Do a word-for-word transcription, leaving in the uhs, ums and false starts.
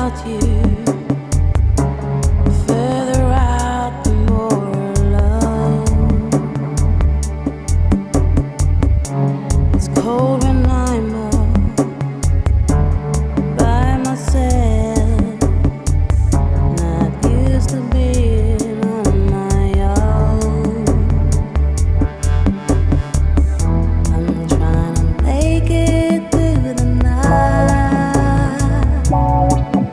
without you. The further out, the more alone. It's cold.